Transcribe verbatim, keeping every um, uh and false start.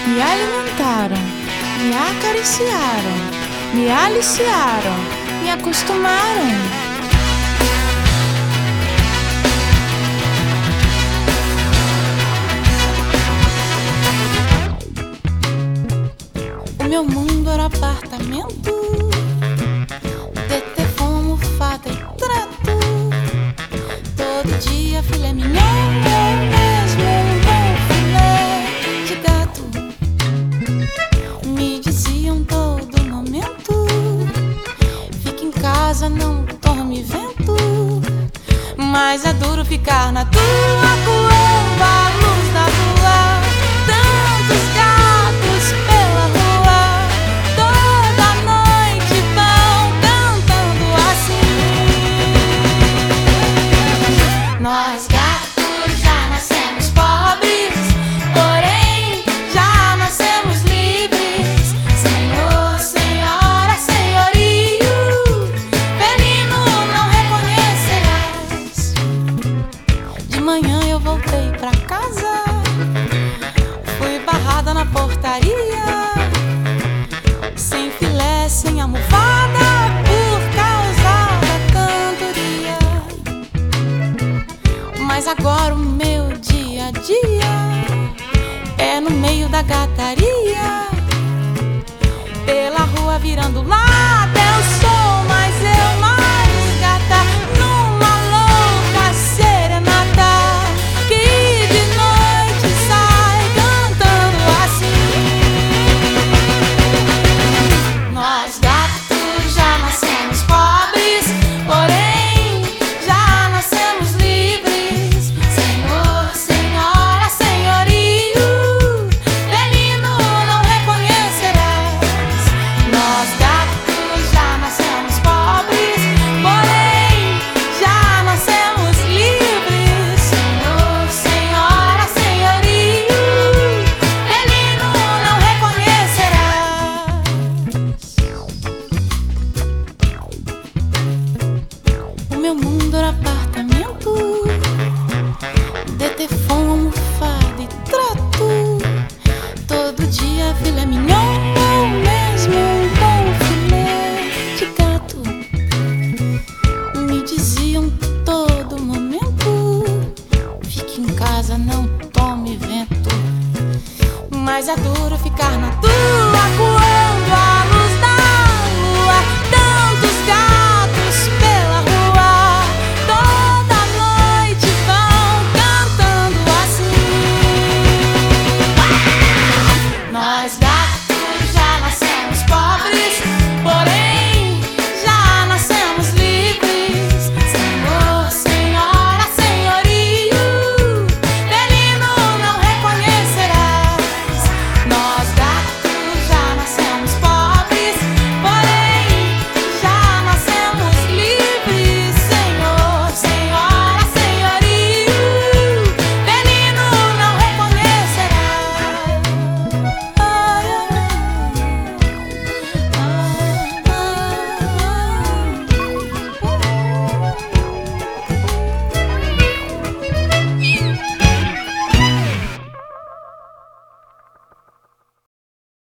Me alimentaram, me acariciaram, me aliciaram, me acostumaram. O meu mundo era apartamento, D T com almofada e trato. Todo dia filé mignon, eu mesmo um bom filé de gato. Me diziam todo momento: fica em casa, não tome vento. Mas é duro ficar na tua com a luz da rua. Tantos gatos pela rua, toda noite vão cantando assim. Nós gatos já nascemos pobres, porém já nascemos livres. Senhor, senhora, senhorio, felino não reconhecerás. De manhã eu voltei pra casa, fui barrada na portaria, sem filé, sem almofada, por causa da cantoria. Mas agora o meu dia a dia é no meio da gataria, pela rua virando lata. Eu sou mais eu, mais gata, numa louca serenata, que de noite sai cantando assim. Nós gatos já nascemos pobres, porém já nascemos livres. Senhor, senhora, senhorio, felino não reconhecerás. Nós gatos já nascemos pobres, porém já nascemos livres. Senhor, senhora, senhorio, felino não reconhecerás. O meu mundo era apartamento, D T com almofada e trato. Todo dia filé mignon, eu mesmo um bom filé de gato. Me diziam todo momento: fique em casa, não tome vento. Mas é duro ficar na tua